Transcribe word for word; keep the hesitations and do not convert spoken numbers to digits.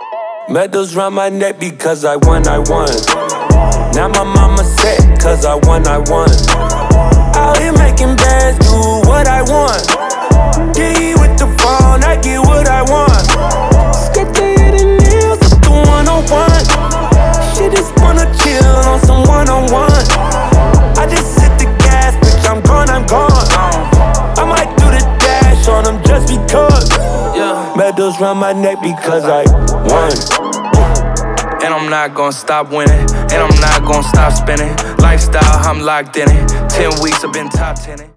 Medals round my neck because I won, I won. Now my mama set cause I won, I won. Out here making bands, do what I want. Get with the phone, I get what I want. Skip the hidden nails with the one-on-one. Shit just wanna chill on some one-on-one. I just hit the gas, bitch, I'm gone, I'm gone. I might do the dash on them just because. Medals round my neck because I won. And I'm not gonna stop winning, and I'm not gonna stop spinning. Lifestyle, I'm locked in it. Ten weeks, I've been top ten.